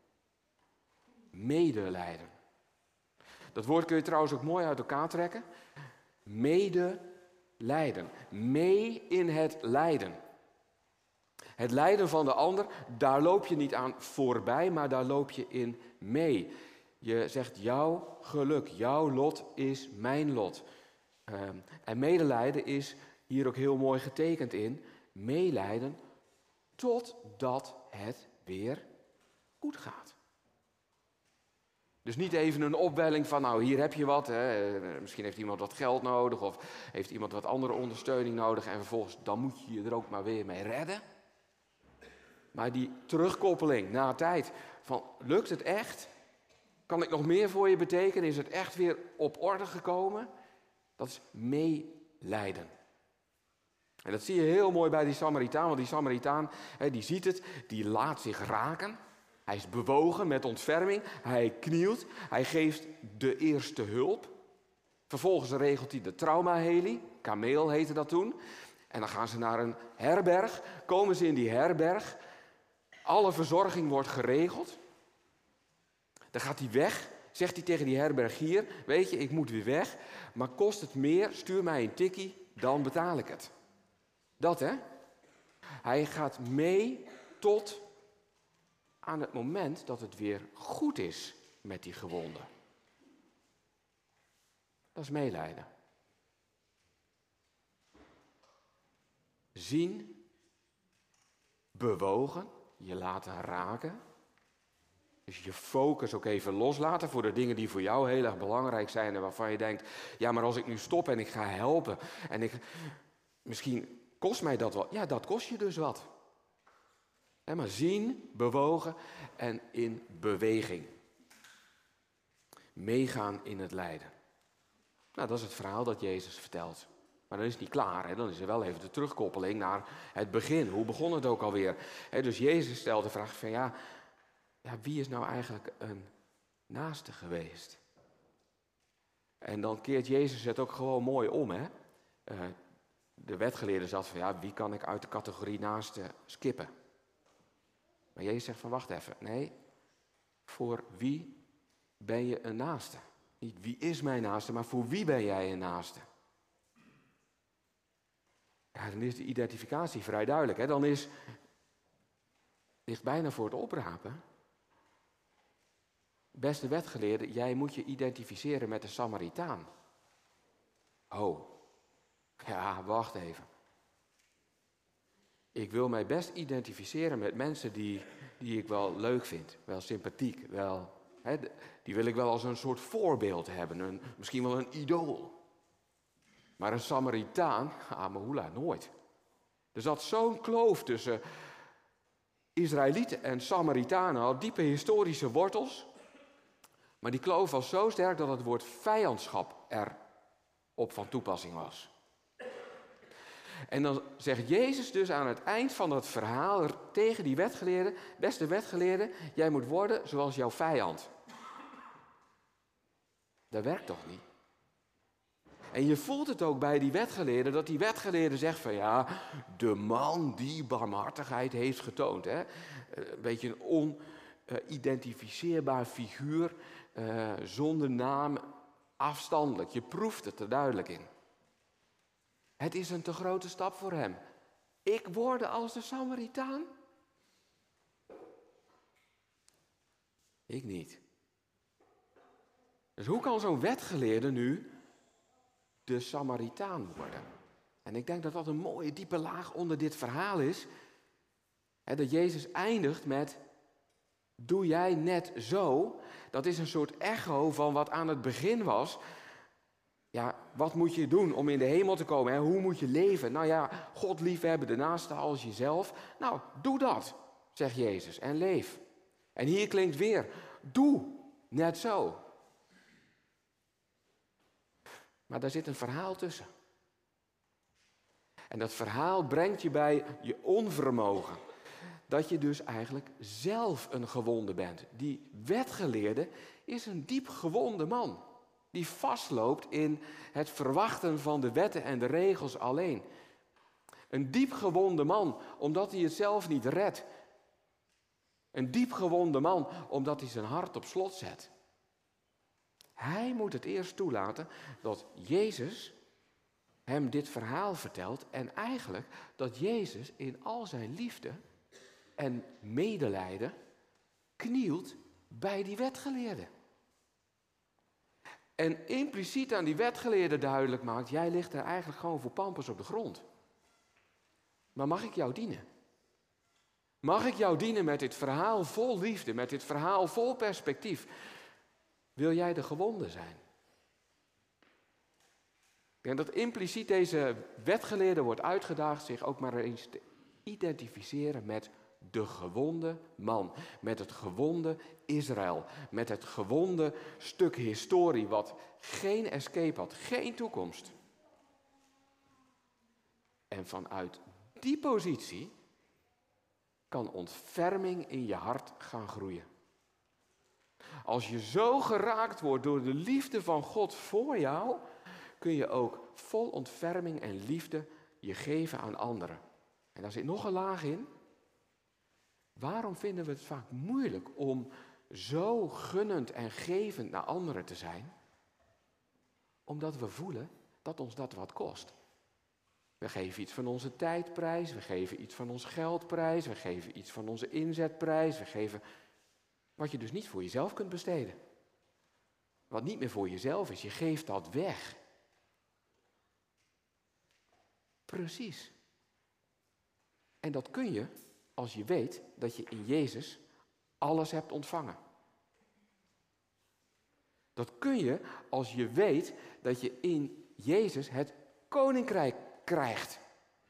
Medelijden. Dat woord kun je trouwens ook mooi uit elkaar trekken. Medelijden. Mee in het lijden. Het lijden van de ander, daar loop je niet aan voorbij, maar daar loop je in mee. Je zegt, jouw geluk, jouw lot is mijn lot. Uh, en medelijden is hier ook heel mooi getekend in. Meelijden totdat het weer goed gaat. Dus niet even een opwelling van, nou hier heb je wat. Hè. Misschien heeft iemand wat geld nodig of heeft iemand wat andere ondersteuning nodig. En vervolgens, dan moet je je er ook maar weer mee redden. Maar die terugkoppeling na tijd, van lukt het echt? Kan ik nog meer voor je betekenen? Is het echt weer op orde gekomen? Dat is meelijden. En dat zie je heel mooi bij die Samaritaan. Want die Samaritaan, die ziet het, die laat zich raken. Hij is bewogen met ontferming. Hij knielt. Hij geeft de eerste hulp. Vervolgens regelt hij de traumaheli. Kameel heette dat toen. En dan gaan ze naar een herberg. Komen ze in die herberg. Alle verzorging wordt geregeld. Dan gaat hij weg. Zegt hij tegen die herbergier, weet je, ik moet weer weg. Maar kost het meer, stuur mij een tikkie, dan betaal ik het. Dat hè. Hij gaat mee tot aan het moment dat het weer goed is met die gewonde. Dat is meelijden. Zien, bewogen, je laten raken. Dus je focus ook even loslaten voor de dingen die voor jou heel erg belangrijk zijn. En waarvan je denkt, ja maar als ik nu stop en ik ga helpen. En ik, misschien kost mij dat wat. Ja, dat kost je dus wat. He, maar zien, bewogen en in beweging. Meegaan in het lijden. Nou, dat is het verhaal dat Jezus vertelt. Maar dan is het niet klaar. Hè? Dan is er wel even de terugkoppeling naar het begin. Hoe begon het ook alweer? He, dus Jezus stelt de vraag van ja... Ja, wie is nou eigenlijk een naaste geweest? En dan keert Jezus het ook gewoon mooi om, hè? Uh, de wetgeleerde zat van, ja, wie kan ik uit de categorie naaste skippen? Maar Jezus zegt van, wacht even. Nee, voor wie ben je een naaste? Niet wie is mijn naaste, maar voor wie ben jij een naaste? Ja, dan is de identificatie vrij duidelijk, hè? Dan is, ligt bijna voor het oprapen... Beste wetgeleerde, jij moet je identificeren met de Samaritaan. Oh, ja, wacht even. Ik wil mij best identificeren met mensen die, die ik wel leuk vind. Wel sympathiek, wel, hè, die wil ik wel als een soort voorbeeld hebben. Een, misschien wel een idool. Maar een Samaritaan, Amahula, nooit. Er zat zo'n kloof tussen Israëlieten en Samaritanen, al diepe historische wortels... Maar die kloof was zo sterk dat het woord vijandschap erop van toepassing was. En dan zegt Jezus dus aan het eind van dat verhaal tegen die wetgeleerde, beste wetgeleerde, jij moet worden zoals jouw vijand. Dat werkt toch niet? En je voelt het ook bij die wetgeleerde, dat die wetgeleerde zegt van ja, de man die barmhartigheid heeft getoond. Hè? Een beetje een onidentificeerbaar figuur. Uh, zonder naam, afstandelijk. Je proeft het er duidelijk in. Het is een te grote stap voor hem. Ik word als de Samaritaan? Ik niet. Dus hoe kan zo'n wetgeleerde nu de Samaritaan worden? En ik denk dat dat een mooie diepe laag onder dit verhaal is. Hè, dat Jezus eindigt met... Doe jij net zo? Dat is een soort echo van wat aan het begin was. Ja, wat moet je doen om in de hemel te komen? Hè? Hoe moet je leven? Nou ja, God liefhebben, de naaste als jezelf. Nou, doe dat, zegt Jezus, en leef. En hier klinkt weer, doe net zo. Maar daar zit een verhaal tussen. En dat verhaal brengt je bij je onvermogen. Dat je dus eigenlijk zelf een gewonde bent. Die wetgeleerde is een diep gewonde man. Die vastloopt in het verwachten van de wetten en de regels alleen. Een diep gewonde man, omdat hij het zelf niet redt. Een diep gewonde man, omdat hij zijn hart op slot zet. Hij moet het eerst toelaten dat Jezus hem dit verhaal vertelt en eigenlijk dat Jezus in al zijn liefde en medelijden knielt bij die wetgeleerde. En impliciet aan die wetgeleerde duidelijk maakt, jij ligt er eigenlijk gewoon voor pampers op de grond. Maar mag ik jou dienen? Mag ik jou dienen met dit verhaal vol liefde, met dit verhaal vol perspectief? Wil jij de gewonde zijn? En dat impliciet deze wetgeleerde wordt uitgedaagd zich ook maar eens te identificeren met de gewonde man. Met het gewonde Israël. Met het gewonde stuk historie wat geen escape had, geen toekomst. En vanuit die positie kan ontferming in je hart gaan groeien. Als je zo geraakt wordt door de liefde van God voor jou, kun je ook vol ontferming en liefde je geven aan anderen. En daar zit nog een laag in. Waarom vinden we het vaak moeilijk om zo gunnend en gevend naar anderen te zijn? Omdat we voelen dat ons dat wat kost. We geven iets van onze tijd prijs, we geven iets van ons geld prijs, we geven iets van onze inzetprijs, we geven wat je dus niet voor jezelf kunt besteden. Wat niet meer voor jezelf is, je geeft dat weg. Precies. En dat kun je als je weet dat je in Jezus alles hebt ontvangen. Dat kun je als je weet dat je in Jezus het koninkrijk krijgt.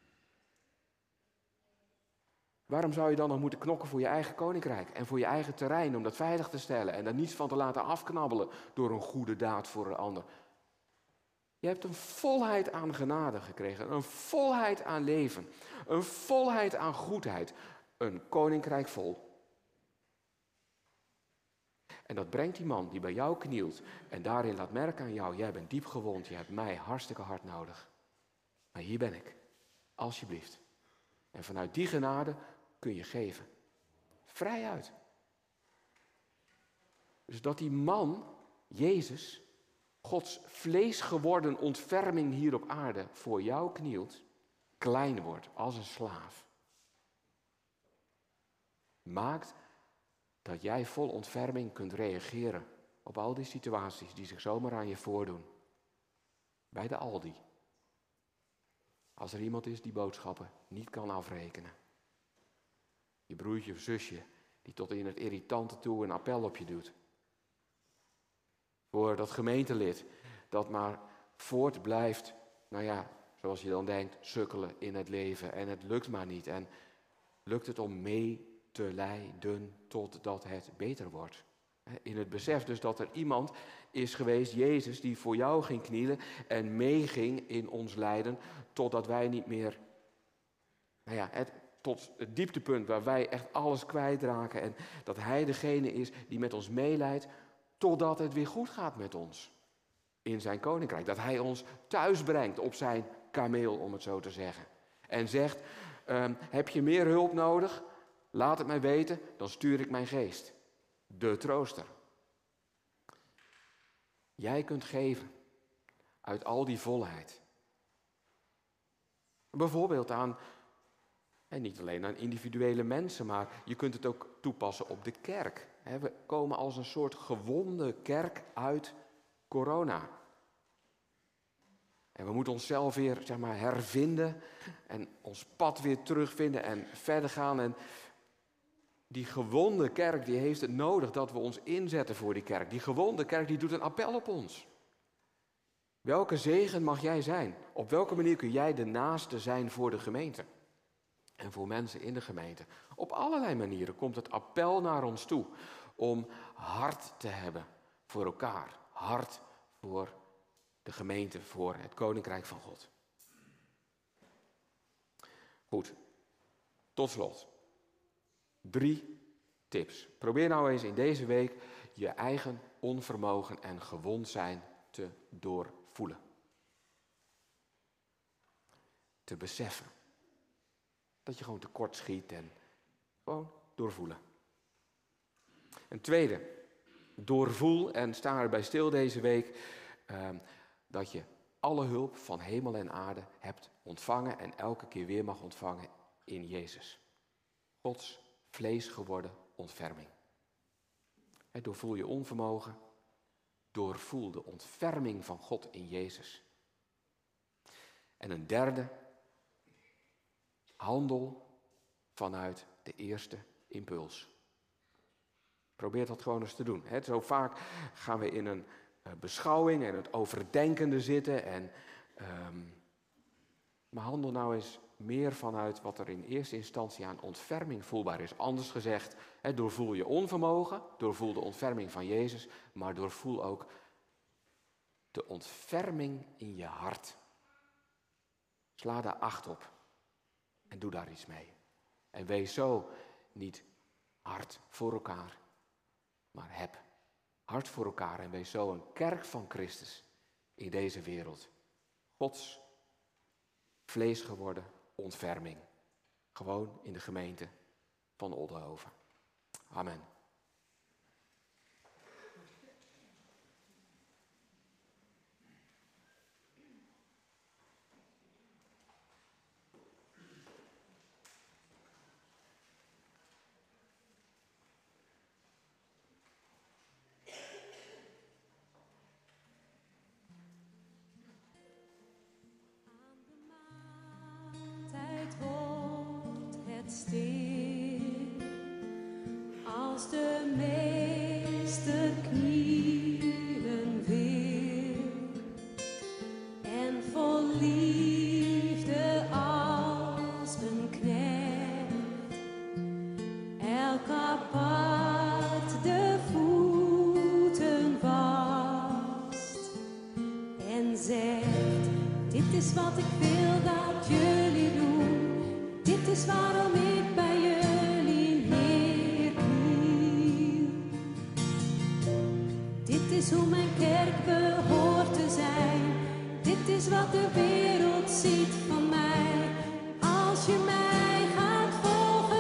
Waarom zou je dan nog moeten knokken voor je eigen koninkrijk en voor je eigen terrein om dat veilig te stellen en daar niets van te laten afknabbelen door een goede daad voor een ander? Je hebt een volheid aan genade gekregen, een volheid aan leven, een volheid aan goedheid, een koninkrijk vol. En dat brengt die man die bij jou knielt en daarin laat merken aan jou, jij bent diep gewond, je hebt mij hartstikke hard nodig. Maar hier ben ik, alsjeblieft. En vanuit die genade kun je geven. Vrijuit. Dus dat die man, Jezus, Gods vlees geworden ontferming hier op aarde voor jou knielt, klein wordt als een slaaf. Maakt dat jij vol ontferming kunt reageren op al die situaties die zich zomaar aan je voordoen. Bij de Aldi. Als er iemand is die boodschappen niet kan afrekenen. Je broertje of zusje die tot in het irritante toe een appel op je doet. Voor dat gemeentelid dat maar voort blijft, nou ja, zoals je dan denkt, sukkelen in het leven. En het lukt maar niet. En lukt het om mee te lijden totdat het beter wordt. In het besef dus dat er iemand is geweest, Jezus, die voor jou ging knielen en meeging in ons lijden, totdat wij niet meer, nou ja, het, tot het dieptepunt waar wij echt alles kwijtraken en dat Hij degene is die met ons meeleidt, totdat het weer goed gaat met ons in zijn koninkrijk. Dat Hij ons thuis brengt op zijn kameel, om het zo te zeggen. En zegt, um, heb je meer hulp nodig? Laat het mij weten, dan stuur ik mijn geest. De trooster. Jij kunt geven uit al die volheid. Bijvoorbeeld aan, en niet alleen aan individuele mensen, maar je kunt het ook toepassen op de kerk. We komen als een soort gewonde kerk uit corona. En we moeten onszelf weer, zeg maar, hervinden en ons pad weer terugvinden en verder gaan. En die gewonde kerk die heeft het nodig dat we ons inzetten voor die kerk. Die gewonde kerk die doet een appel op ons. Welke zegen mag jij zijn? Op welke manier kun jij de naaste zijn voor de gemeente? En voor mensen in de gemeente. Op allerlei manieren komt het appel naar ons toe om hart te hebben voor elkaar. Hart voor de gemeente, voor het koninkrijk van God. Goed, tot slot. Drie tips. Probeer nou eens in deze week je eigen onvermogen en gewond zijn te doorvoelen. Te beseffen. Dat je gewoon tekort schiet en gewoon doorvoelen. Een tweede, doorvoel en sta erbij stil deze week, eh, dat je alle hulp van hemel en aarde hebt ontvangen en elke keer weer mag ontvangen in Jezus. Gods vlees geworden ontferming. He, doorvoel je onvermogen, doorvoel de ontferming van God in Jezus. En een derde, handel vanuit de eerste impuls. Probeer dat gewoon eens te doen. He, zo vaak gaan we in een uh, beschouwing en het overdenkende zitten. En, um, maar handel nou eens meer vanuit wat er in eerste instantie aan ontferming voelbaar is. Anders gezegd, he, doorvoel je onvermogen, doorvoel de ontferming van Jezus, maar doorvoel ook de ontferming in je hart. Sla daar acht op en doe daar iets mee. En wees zo niet hard voor elkaar, maar heb hart voor elkaar en wees zo een kerk van Christus in deze wereld. Gods vlees geworden ontferming. Gewoon in de gemeente van Oldenhoven. Amen. Stil, als de meester knielen wil en vol liefde als een knecht elk apart de voeten wast en zegt: dit is wat ik wil dat jullie doen. Dit is waarom ik bij jullie neerkniel. Dit is hoe mijn kerk behoort te zijn. Dit is wat de wereld ziet van mij. Als je mij gaat volgen.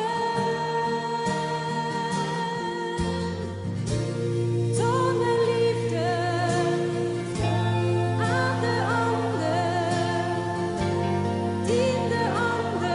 Toon mijn liefde aan de ander. Dien de ander.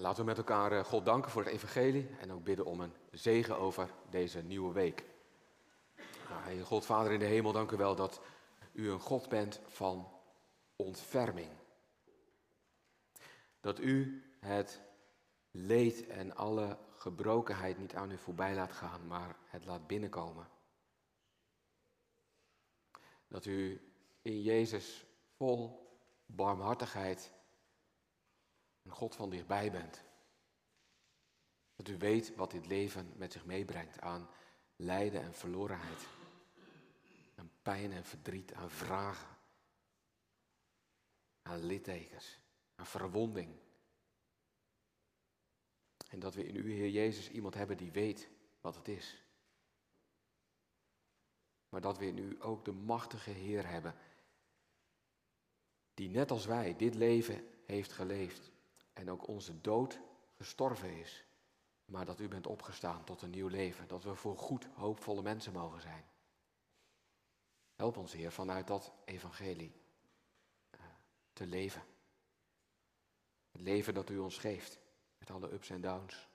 Laten we met elkaar God danken voor het evangelie en ook bidden om een zegen over deze nieuwe week. Nou, God, Vader in de hemel, dank u wel dat u een God bent van ontferming. Dat u het leed en alle gebrokenheid niet aan u voorbij laat gaan, maar het laat binnenkomen. Dat u in Jezus vol barmhartigheid een God van dichtbij bent. Dat u weet wat dit leven met zich meebrengt aan lijden en verlorenheid. Aan pijn en verdriet, aan vragen. Aan littekens, aan verwonding. En dat we in u, Heer Jezus, iemand hebben die weet wat het is. Maar dat we in u ook de machtige Heer hebben, die net als wij dit leven heeft geleefd en ook onze dood gestorven is. Maar dat u bent opgestaan tot een nieuw leven, dat we voor goed hoopvolle mensen mogen zijn. Help ons, Heer, vanuit dat evangelie uh, te leven. Het leven dat u ons geeft, met alle ups en downs.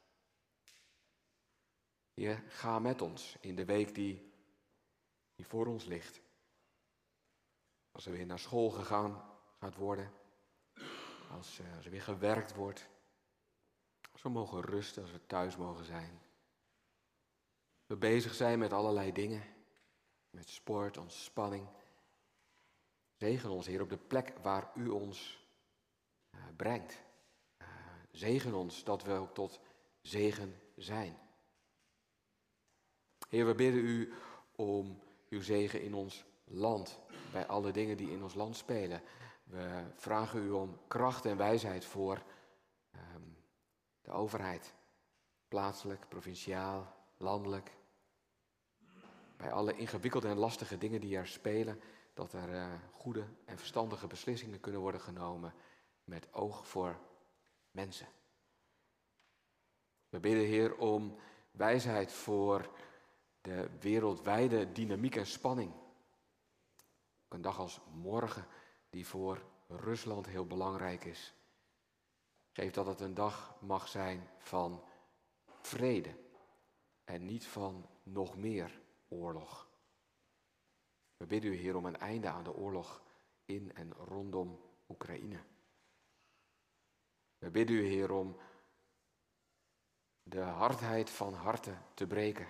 Heer, ga met ons in de week die, die voor ons ligt. Als er weer naar school gegaan gaat worden, als, uh, als er weer gewerkt wordt, als we mogen rusten, als we thuis mogen zijn. We bezig zijn met allerlei dingen, met sport, ontspanning. Zegen ons, Heer, op de plek waar u ons uh, brengt. Uh, zegen ons dat we ook tot zegen zijn. Heer, we bidden u om uw zegen in ons land, bij alle dingen die in ons land spelen. We vragen u om kracht en wijsheid voor um, de overheid, plaatselijk, provinciaal, landelijk. Bij alle ingewikkelde en lastige dingen die er spelen, dat er uh, goede en verstandige beslissingen kunnen worden genomen met oog voor mensen. We bidden, Heer, om wijsheid voor de wereldwijde dynamiek en spanning. Ook een dag als morgen, die voor Rusland heel belangrijk is. Geef dat het een dag mag zijn van vrede en niet van nog meer oorlog. We bidden u, Heer, om een einde aan de oorlog in en rondom Oekraïne. We bidden u, Heer, om de hardheid van harten te breken.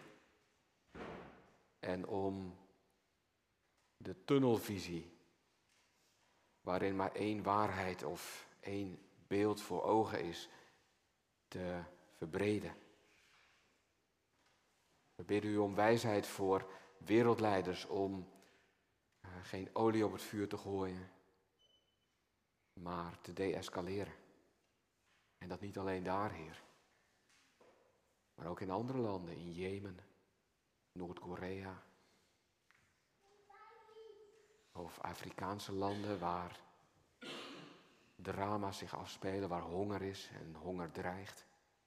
En om de tunnelvisie, waarin maar één waarheid of één beeld voor ogen is, te verbreden. We bidden u om wijsheid voor wereldleiders om uh, geen olie op het vuur te gooien, maar te deescaleren. En dat niet alleen daar, Heer, maar ook in andere landen, in Jemen, Noord-Korea of Afrikaanse landen waar drama's zich afspelen, waar honger is en honger dreigt.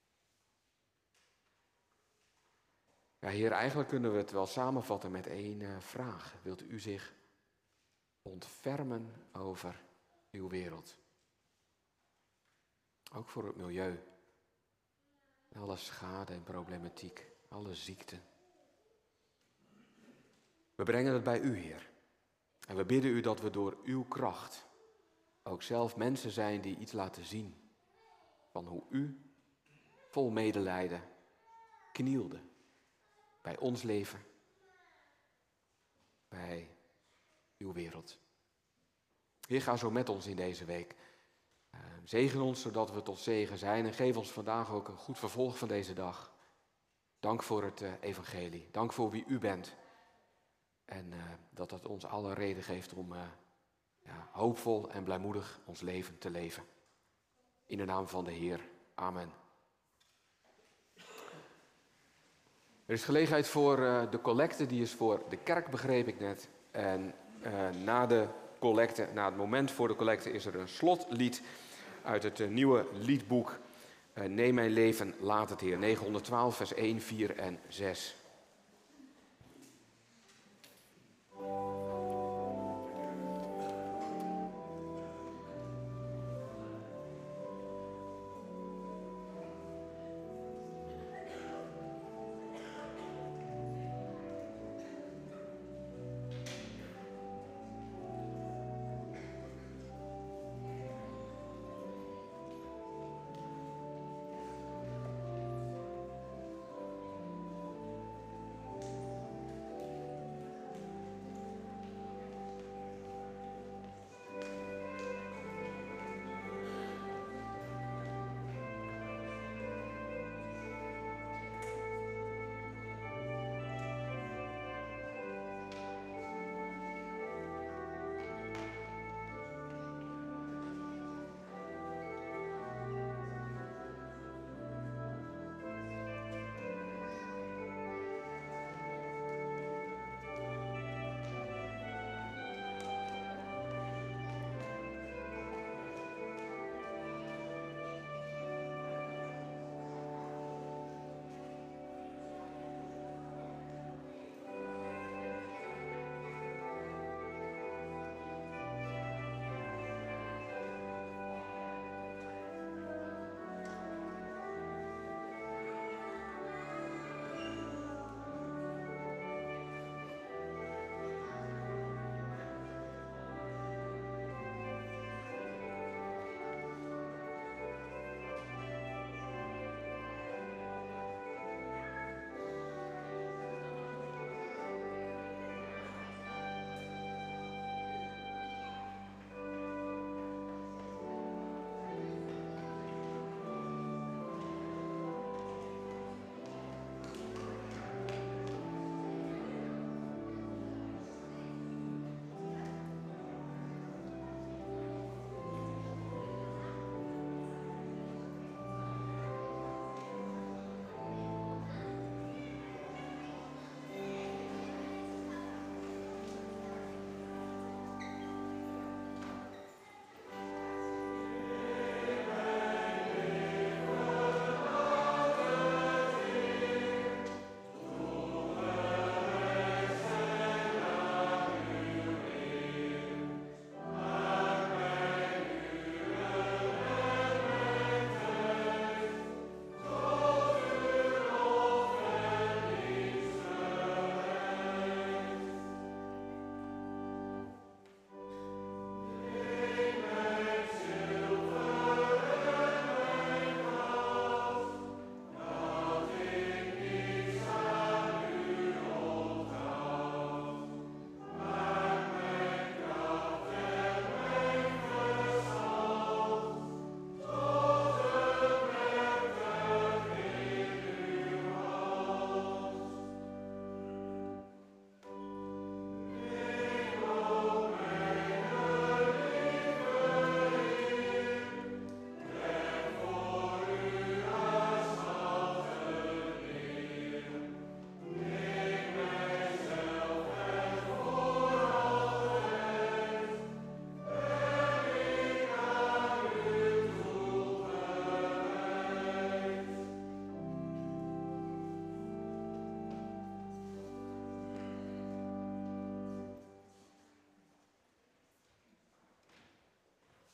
Ja, Heer, eigenlijk kunnen we het wel samenvatten met één uh, vraag. Wilt u zich ontfermen over uw wereld? Ook voor het milieu. Alle schade en problematiek, alle ziekten. We brengen het bij u, Heer. En we bidden u dat we door uw kracht ook zelf mensen zijn die iets laten zien van hoe u vol medelijden knielde bij ons leven, bij uw wereld. Heer, ga zo met ons in deze week. Uh, zegen ons zodat we tot zegen zijn en geef ons vandaag ook een goed vervolg van deze dag. Dank voor het uh, evangelie. Dank voor wie u bent. En uh, dat dat ons alle reden geeft om uh, ja, hoopvol en blijmoedig ons leven te leven. In de naam van de Heer. Amen. Er is gelegenheid voor uh, de collecte, die is voor de kerk, begreep ik net. En uh, na de collecte, na het moment voor de collecte, is er een slotlied uit het uh, nieuwe liedboek uh, Neem mijn leven, laat het Heer. negenhonderdtwaalf, vers één, vier en zes.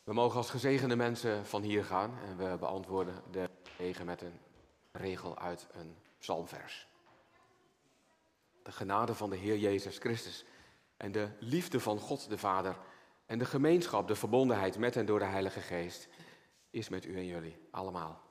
We mogen als gezegende mensen van hier gaan en we beantwoorden de zegen met een regel uit een psalmvers. De genade van de Heer Jezus Christus en de liefde van God de Vader en de gemeenschap, de verbondenheid met en door de Heilige Geest is met u en jullie allemaal.